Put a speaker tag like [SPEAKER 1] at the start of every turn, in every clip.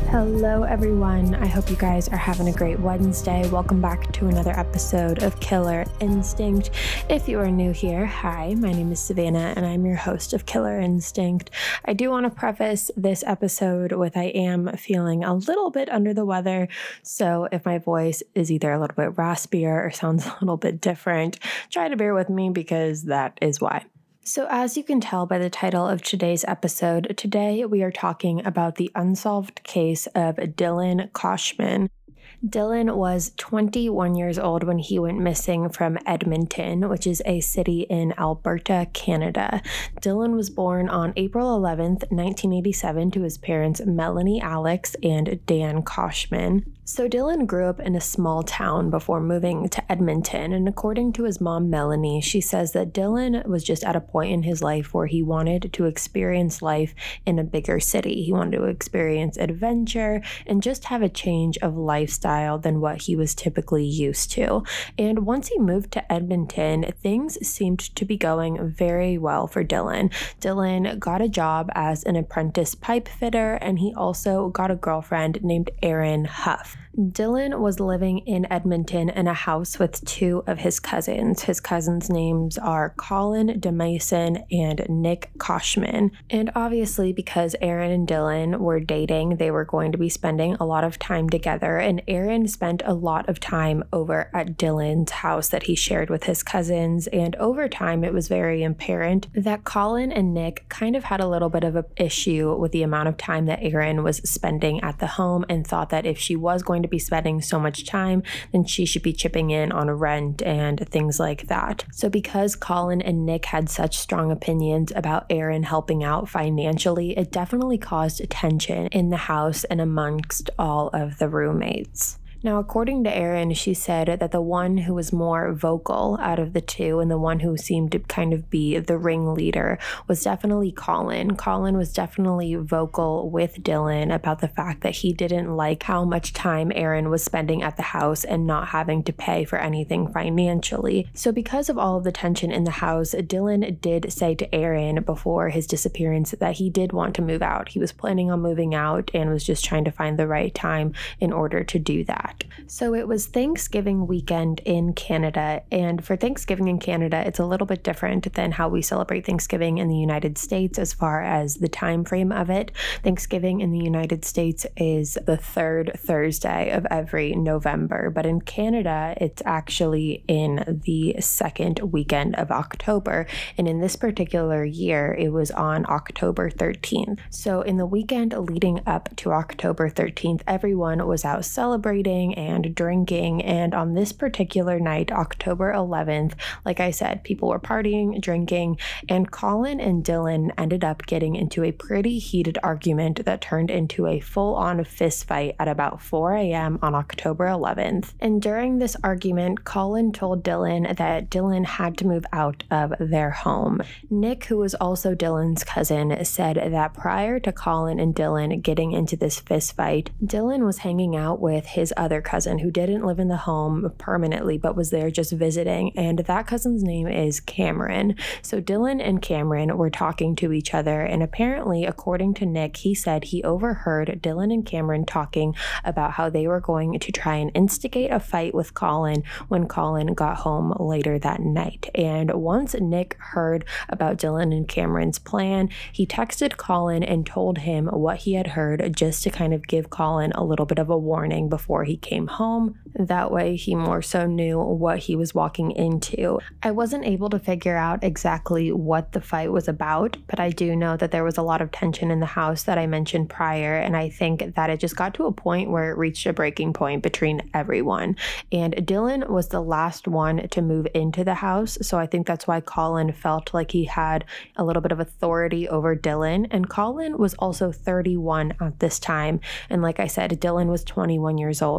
[SPEAKER 1] Hello, everyone. I hope you guys are having a great Wednesday. Welcome back to another episode of Killer Instinct. If you are new here, hi, my name is Savannah, and I'm your host of Killer Instinct. I do want to preface this episode with I am feeling a little bit under the weather, so if my voice is either a little bit raspier or sounds a little bit different, try to bear with me because that is why. So as you can tell by the title of today's episode, today we are talking about the unsolved case of Dylan Koshman. Dylan was 21 years old when he went missing from Edmonton, which is a city in Alberta, Canada. Dylan was born on April 11th, 1987 to his parents Melanie Alex and Dan Koshman. So Dylan grew up in a small town before moving to Edmonton, and according to his mom, Melanie, she says that Dylan was just at a point in his life where he wanted to experience life in a bigger city. He wanted to experience adventure and just have a change of lifestyle than what he was typically used to. And once he moved to Edmonton, things seemed to be going very well for Dylan. Dylan got a job as an apprentice pipe fitter, and he also got a girlfriend named Erin Huff. Dylan was living in Edmonton in a house with two of his cousins. His cousins' names are Colin DeMason and Nick Koshman. And obviously, because Erin and Dylan were dating, they were going to be spending a lot of time together. And Erin spent a lot of time over at Dylan's house that he shared with his cousins. And over time, it was very apparent that Colin and Nick kind of had a little bit of an issue with the amount of time that Erin was spending at the home, and thought that if she was going to be spending so much time, then she should be chipping in on rent and things like that. So because Colin and Nick had such strong opinions about Erin helping out financially, it definitely caused tension in the house and amongst all of the roommates. Now, according to Erin, she said that the one who was more vocal out of the two and the one who seemed to kind of be the ringleader was definitely Colin. Colin was definitely vocal with Dylan about the fact that he didn't like how much time Erin was spending at the house and not having to pay for anything financially. So because of all of the tension in the house, Dylan did say to Erin before his disappearance that he did want to move out. He was planning on moving out and was just trying to find the right time in order to do that. So it was Thanksgiving weekend in Canada, and for Thanksgiving in Canada, it's a little bit different than how we celebrate Thanksgiving in the United States as far as the time frame of it. Thanksgiving in the United States is the third Thursday of every November, but in Canada, it's actually in the second weekend of October, and in this particular year, it was on October 13th. So in the weekend leading up to October 13th, everyone was out celebrating and drinking, and on this particular night, October 11th, like I said, people were partying, drinking, and Colin and Dylan ended up getting into a pretty heated argument that turned into a full-on fist fight at about 4 a.m. on October 11th. And during this argument, Colin told Dylan that Dylan had to move out of their home. Nick, who was also Dylan's cousin, said that prior to Colin and Dylan getting into this fist fight, Dylan was hanging out with his other cousin who didn't live in the home permanently but was there just visiting, and that cousin's name is Cameron. So Dylan and Cameron were talking to each other, and apparently, according to Nick, he said he overheard Dylan and Cameron talking about how they were going to try and instigate a fight with Colin when Colin got home later that night. And once Nick heard about Dylan and Cameron's plan, he texted Colin and told him what he had heard, just to kind of give Colin a little bit of a warning before he came home. That way he more so knew what he was walking into. I wasn't able to figure out exactly what the fight was about, but I do know that there was a lot of tension in the house that I mentioned prior, and I think that it just got to a point where it reached a breaking point between everyone. And Dylan was the last one to move into the house, so I think that's why Colin felt like he had a little bit of authority over Dylan. And Colin was also 31 at this time, and like I said, Dylan was 21 years old.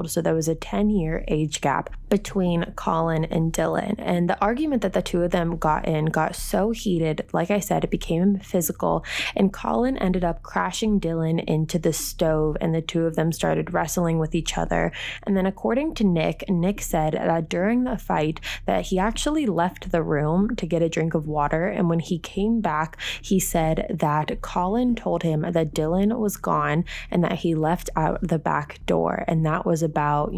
[SPEAKER 1] old. So there was a 10-year age gap between Colin and Dylan. And the argument that the two of them got so heated, like I said, it became physical. And Colin ended up crashing Dylan into the stove, and the two of them started wrestling with each other. And then according to Nick said that during the fight that he actually left the room to get a drink of water. And when he came back, he said that Colin told him that Dylan was gone and that he left out the back door. And that was about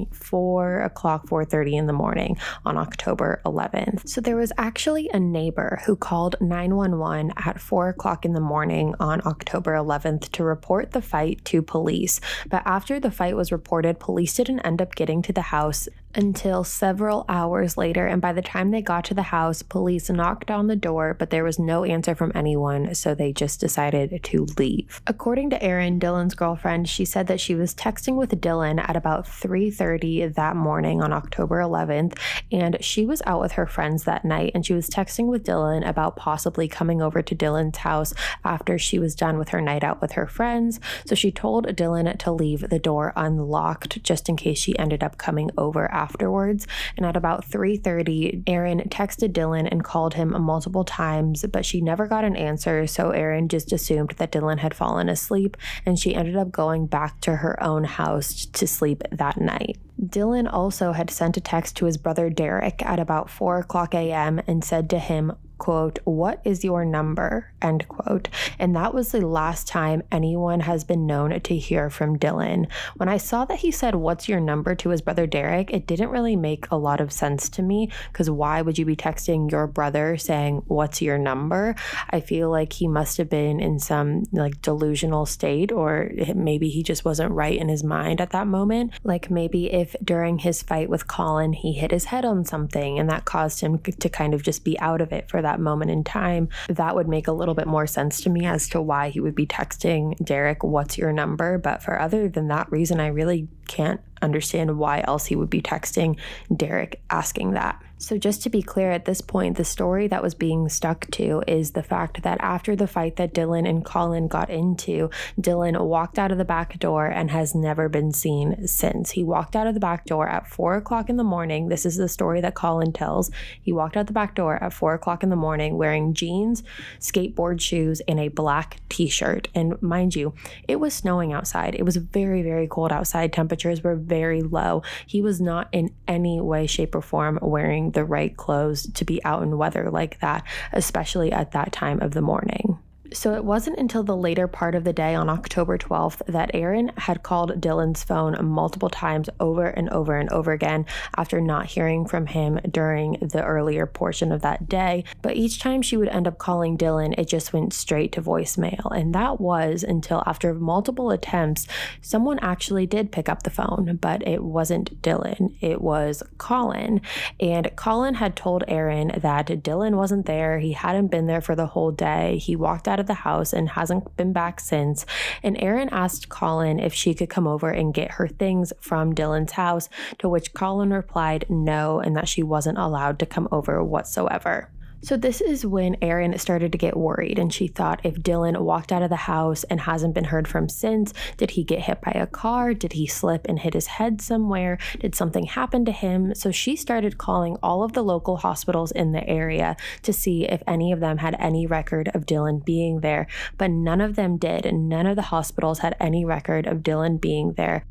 [SPEAKER 1] 4:30 in the morning on October 11th. So there was actually a neighbor who called 911 at 4:00 in the morning on October 11th to report the fight to police. But after the fight was reported, police didn't end up getting to the house until several hours later. And by the time they got to the house, police knocked on the door, but there was no answer from anyone, so they just decided to leave. According to Erin, Dylan's girlfriend, she said that she was texting with Dylan at about 3:30 that morning on October 11th, and she was out with her friends that night, and she was texting with Dylan about possibly coming over to Dylan's house after she was done with her night out with her friends. So she told Dylan to leave the door unlocked just in case she ended up coming over afterwards. And at about 3:30, Erin texted Dylan and called him multiple times, but she never got an answer, so Erin just assumed that Dylan had fallen asleep, and she ended up going back to her own house to sleep that night. Dylan also had sent a text to his brother Derek at about 4:00 a.m. and said to him, quote, "What is your number?" End quote. And that was the last time anyone has been known to hear from Dylan. When I saw that he said, "What's your number?" to his brother Derek, it didn't really make a lot of sense to me, because why would you be texting your brother saying, "What's your number?" I feel like he must have been in some delusional state, or maybe he just wasn't right in his mind at that moment. Like maybe if during his fight with Colin, he hit his head on something and that caused him to kind of just be out of it for that moment in time. That would make a little bit more sense to me as to why he would be texting Derek, "What's your number?" But for other than that reason, I really can't understand why else he would be texting Derek asking that. So just to be clear, at this point, the story that was being stuck to is the fact that after the fight that Dylan and Colin got into, Dylan walked out of the back door and has never been seen since. He walked out of the back door at 4:00 in the morning. This is the story that Colin tells. He walked out the back door at 4:00 in the morning wearing jeans, skateboard shoes, and a black t-shirt. And mind you, it was snowing outside. It was very, very cold outside. Temperatures were very low. He was not in any way, shape, or form wearing the right clothes to be out in weather like that, especially at that time of the morning. So it wasn't until the later part of the day on October 12th that Erin had called Dylan's phone multiple times over and over and over again after not hearing from him during the earlier portion of that day. But each time she would end up calling Dylan, it just went straight to voicemail. And that was until after multiple attempts, someone actually did pick up the phone, but it wasn't Dylan, it was Colin. And Colin had told Erin that Dylan wasn't there, he hadn't been there for the whole day, he walked out of the house and hasn't been back since. And Erin asked Colin if she could come over and get her things from Dylan's house, to which Colin replied no, and that she wasn't allowed to come over whatsoever. So this is when Erin started to get worried, and she thought, if Dylan walked out of the house and hasn't been heard from since, did he get hit by a car? Did he slip and hit his head somewhere? Did something happen to him? So she started calling all of the local hospitals in the area to see if any of them had any record of Dylan being there, but none of them did, and none of the hospitals had any record of Dylan being there.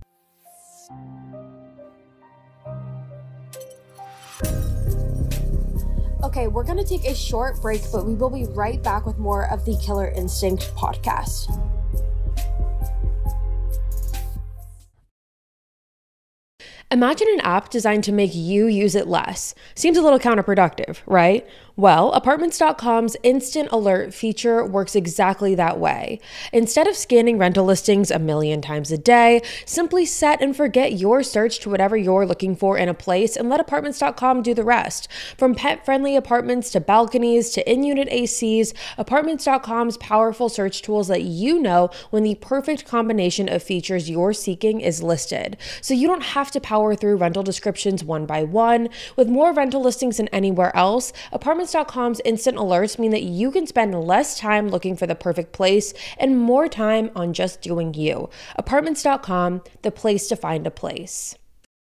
[SPEAKER 2] Okay, we're going to take a short break, but we will be right back with more of the Killer Instinct podcast.
[SPEAKER 3] Imagine an app designed to make you use it less. Seems a little counterproductive, right? Well, Apartments.com's Instant Alert feature works exactly that way. Instead of scanning rental listings a million times a day, simply set and forget your search to whatever you're looking for in a place and let Apartments.com do the rest. From pet-friendly apartments to balconies to in-unit ACs, Apartments.com's powerful search tools let you know when the perfect combination of features you're seeking is listed. So you don't have to power through rental descriptions one by one. With more rental listings than anywhere else, Apartments.com's instant alerts mean that you can spend less time looking for the perfect place and more time on just doing you. Apartments.com, the place to find a place.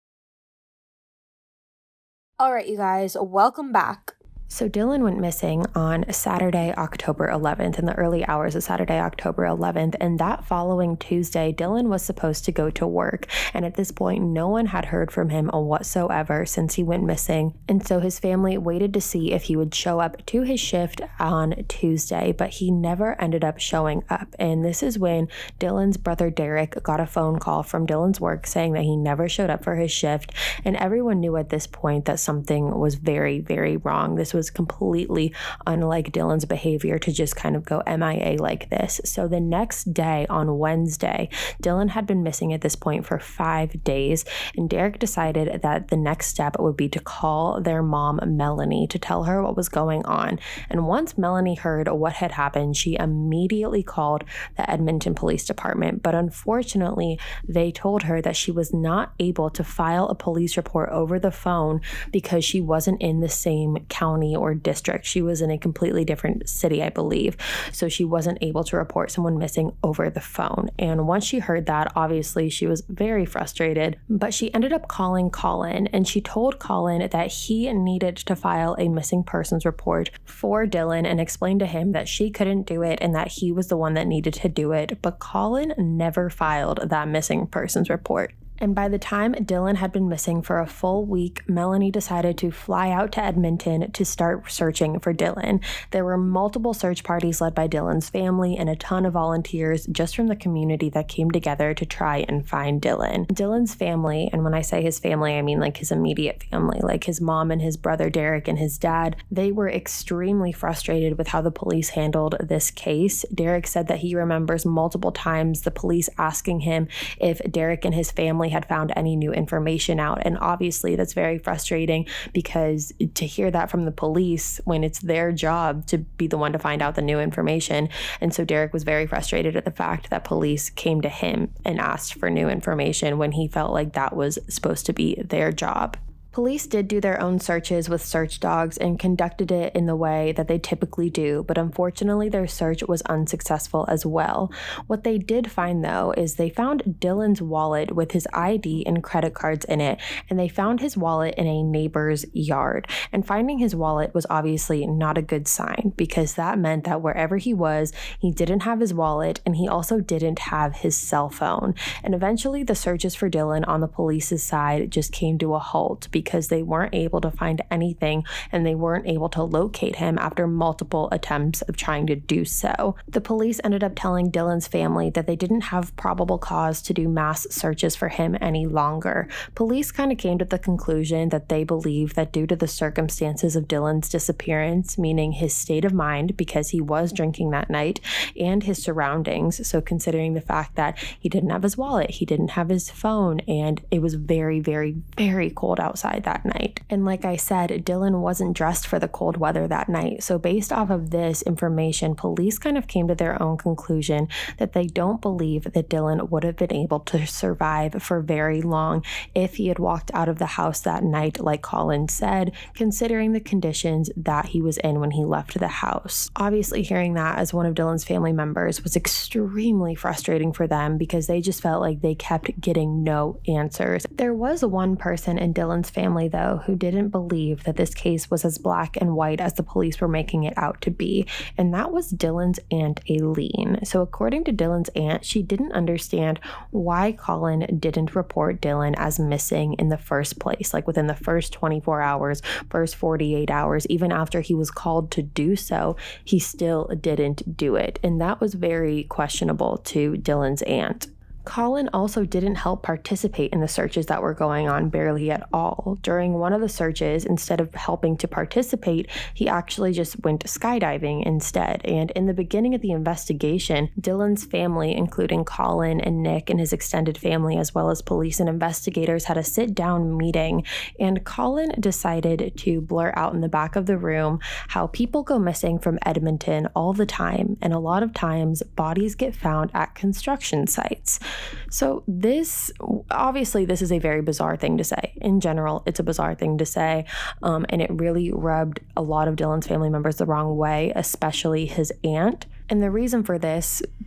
[SPEAKER 2] All right, you guys, welcome back.
[SPEAKER 1] So Dylan went missing on Saturday, October 11th, in the early hours of Saturday, October 11th. And that following Tuesday, Dylan was supposed to go to work. And at this point, no one had heard from him whatsoever since he went missing. And so his family waited to see if he would show up to his shift on Tuesday, but he never ended up showing up. And this is when Dylan's brother Derek got a phone call from Dylan's work saying that he never showed up for his shift. And everyone knew at this point that something was very, very wrong. This was completely unlike Dylan's behavior to just kind of go MIA like this. So the next day, on Wednesday, Dylan had been missing at this point for 5 days, and Derek decided that the next step would be to call their mom, Melanie, to tell her what was going on. And once Melanie heard what had happened, she immediately called the Edmonton Police Department. But unfortunately, they told her that she was not able to file a police report over the phone because she wasn't in the same county or district. She was in a completely different city, I believe. So she wasn't able to report someone missing over the phone. And once she heard that, obviously she was very frustrated, but she ended up calling Colin, and she told Colin that he needed to file a missing persons report for Dylan and explained to him that she couldn't do it and that he was the one that needed to do it. But Colin never filed that missing persons report. And by the time Dylan had been missing for a full week, Melanie decided to fly out to Edmonton to start searching for Dylan. There were multiple search parties led by Dylan's family and a ton of volunteers just from the community that came together to try and find Dylan. Dylan's family, and when I say his family, I mean like his immediate family, like his mom and his brother Derek and his dad, they were extremely frustrated with how the police handled this case. Derek said that he remembers multiple times the police asking him if Derek and his family had found any new information out. And obviously that's very frustrating because to hear that from the police when it's their job to be the one to find out the new information. And so Derek was very frustrated at the fact that police came to him and asked for new information when he felt like that was supposed to be their job. Police did do their own searches with search dogs and conducted it in the way that they typically do, but unfortunately their search was unsuccessful as well. What they did find though is they found Dylan's wallet with his ID and credit cards in it, and they found his wallet in a neighbor's yard. And finding his wallet was obviously not a good sign because that meant that wherever he was, he didn't have his wallet and he also didn't have his cell phone. And eventually the searches for Dylan on the police's side just came to a halt because they weren't able to find anything and they weren't able to locate him after multiple attempts of trying to do so. The police ended up telling Dylan's family that they didn't have probable cause to do mass searches for him any longer. Police kind of came to the conclusion that they believe that due to the circumstances of Dylan's disappearance, meaning his state of mind because he was drinking that night and his surroundings, so considering the fact that he didn't have his wallet, he didn't have his phone, and it was very, very, very cold outside that night. And like I said, Dylan wasn't dressed for the cold weather that night. So based off of this information, police kind of came to their own conclusion that they don't believe that Dylan would have been able to survive for very long if he had walked out of the house that night, like Colin said, considering the conditions that he was in when he left the house. Obviously, hearing that as one of Dylan's family members was extremely frustrating for them because they just felt like they kept getting no answers. There was one person in Dylan's family, though, who didn't believe that this case was as black and white as the police were making it out to be, and that was Dylan's aunt, Aileen. So according to Dylan's aunt, she didn't understand why Colin didn't report Dylan as missing in the first place, like within the first 24 hours, first 48 hours, even after he was called to do so, he still didn't do it, and that was very questionable to Dylan's aunt. Colin also didn't help participate in the searches that were going on barely at all. During one of the searches, instead of helping to participate, he actually just went skydiving instead. And in the beginning of the investigation, Dylan's family, including Colin and Nick and his extended family, as well as police and investigators, had a sit-down meeting. And Colin decided to blurt out in the back of the room how people go missing from Edmonton all the time. And a lot of times, bodies get found at construction sites. So this is a very bizarre thing to say. In general, it's a bizarre thing to say, and it really rubbed a lot of Dylan's family members the wrong way, especially his aunt. And the reason for this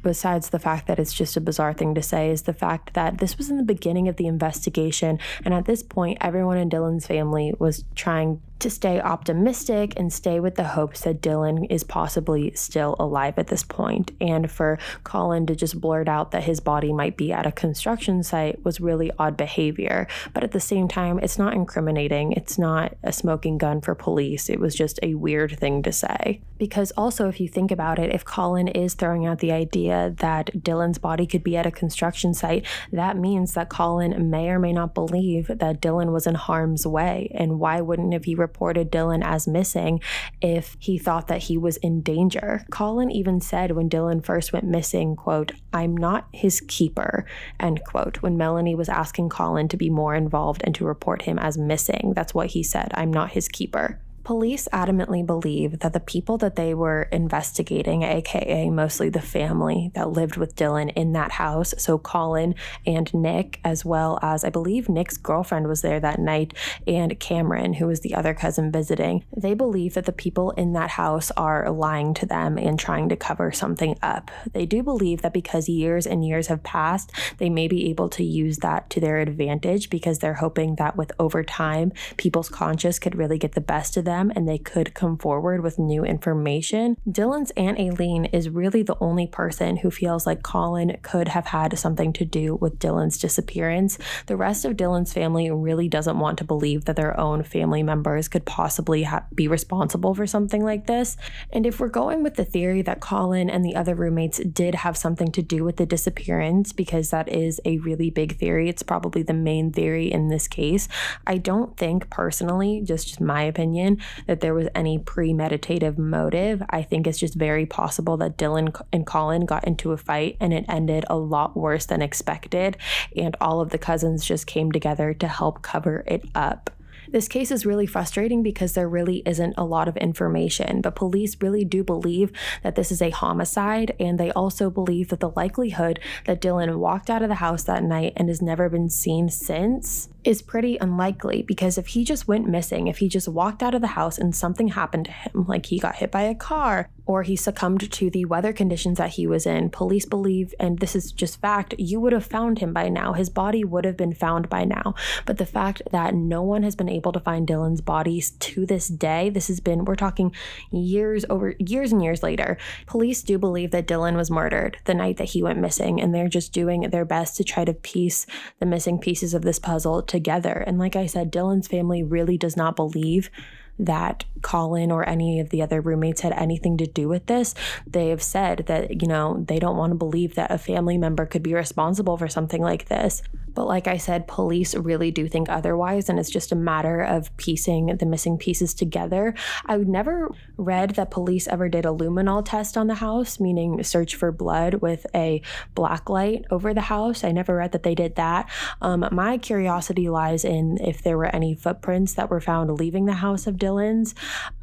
[SPEAKER 1] besides the fact that it's just a bizarre thing to say, is the fact that this was in the beginning of the investigation. And at this point, everyone in Dylan's family was trying to stay optimistic and stay with the hopes that Dylan is possibly still alive at this point. And for Colin to just blurt out that his body might be at a construction site was really odd behavior. But at the same time, it's not incriminating. It's not a smoking gun for police. It was just a weird thing to say. Because also, if you think about it, if Colin is throwing out the idea that Dylan's body could be at a construction site, that means that Colin may or may not believe that Dylan was in harm's way. And why wouldn't have he reported Dylan as missing if he thought that he was in danger? Colin even said when Dylan first went missing, quote, "I'm not his keeper," end quote, when Melanie was asking Colin to be more involved and to report him as missing. That's what he said, "I'm not his keeper." Police adamantly believe that the people that they were investigating, aka mostly the family that lived with Dylan in that house, so Colin and Nick, as well as I believe Nick's girlfriend was there that night, and Cameron, who was the other cousin visiting, they believe that the people in that house are lying to them and trying to cover something up. They do believe that because years and years have passed, they may be able to use that to their advantage, because they're hoping that with over time, people's conscience could really get the best of them and they could come forward with new information. Dylan's Aunt Aileen is really the only person who feels like Colin could have had something to do with Dylan's disappearance. The rest of Dylan's family really doesn't want to believe that their own family members could possibly be responsible for something like this. And if we're going with the theory that Colin and the other roommates did have something to do with the disappearance, because that is a really big theory, it's probably the main theory in this case, I don't think personally, just my opinion, that there was any premeditative motive. I think it's just very possible that Dylan and Colin got into a fight and it ended a lot worse than expected, and all of the cousins just came together to help cover it up. This case is really frustrating because there really isn't a lot of information, but police really do believe that this is a homicide, and they also believe that the likelihood that Dylan walked out of the house that night and has never been seen since is pretty unlikely, because if he just went missing, if he just walked out of the house and something happened to him, like he got hit by a car or he succumbed to the weather conditions that he was in, police believe, and this is just fact, you would have found him by now. His body would have been found by now. But the fact that no one has been able to find Dylan's body to this day, this has been, we're talking years and years later, police do believe that Dylan was murdered the night that he went missing, and they're just doing their best to try to piece the missing pieces of this puzzle together. And like I said, Dylan's family really does not believe that Colin or any of the other roommates had anything to do with this. They have said that, you know, they don't want to believe that a family member could be responsible for something like this. But like I said, police really do think otherwise, and it's just a matter of piecing the missing pieces together. I never read that police ever did a luminol test on the house, meaning search for blood with a black light over the house. I never read that they did that. My curiosity lies in if there were any footprints that were found leaving the house of Dylan's.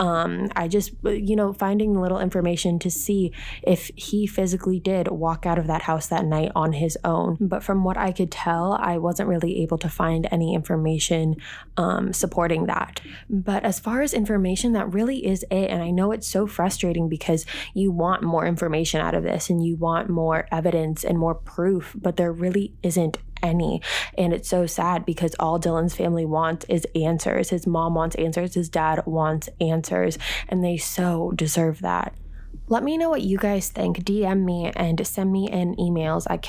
[SPEAKER 1] I just, finding little information to see if he physically did walk out of that house that night on his own. But from what I could tell, I wasn't really able to find any information supporting that. But as far as information, that really is it. And I know it's so frustrating because you want more information out of this and you want more evidence and more proof, but there really isn't any. And it's so sad because all Dylan's family wants is answers. His mom wants answers, his dad wants answers, and they so deserve that. Let me know what you guys think. DM me and send me in emails at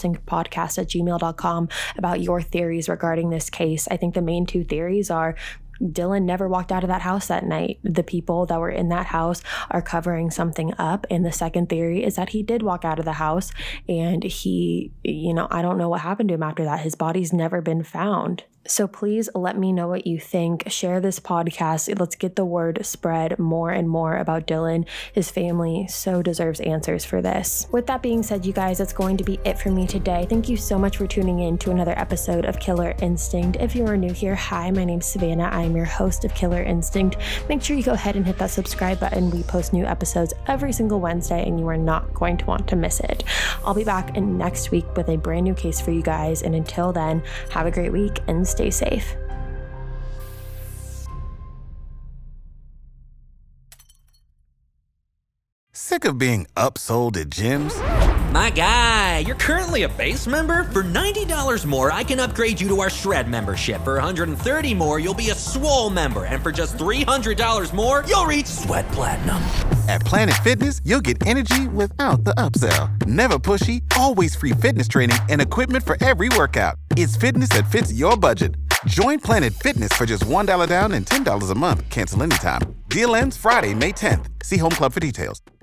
[SPEAKER 1] killerinstinctpodcast@gmail.com about your theories regarding this case. I think the main two theories are Dylan never walked out of that house that night. The people that were in that house are covering something up. And the second theory is that he did walk out of the house and he, I don't know what happened to him after that. His body's never been found. So please let me know what you think. Share this podcast. Let's get the word spread more and more about Dylan. His family so deserves answers for this. With that being said, you guys, that's going to be it for me today. Thank you so much for tuning in to another episode of Killer Instinct. If you are new here, hi, my name's Savannah. I am your host of Killer Instinct. Make sure you go ahead and hit that subscribe button. We post new episodes every single Wednesday and you are not going to want to miss it. I'll be back next week with a brand new case for you guys. And until then, have a great week and stay safe.
[SPEAKER 4] Sick of being upsold at gyms? My guy, you're currently a base member? For $90 more, I can upgrade you to our Shred membership. For $130 more, you'll be a Swole member. And for just $300 more, you'll reach Sweat Platinum.
[SPEAKER 5] At Planet Fitness, you'll get energy without the upsell. Never pushy, always free fitness training and equipment for every workout. It's fitness that fits your budget. Join Planet Fitness for just $1 down and $10 a month. Cancel anytime. Deal ends Friday, May 10th. See Home Club for details.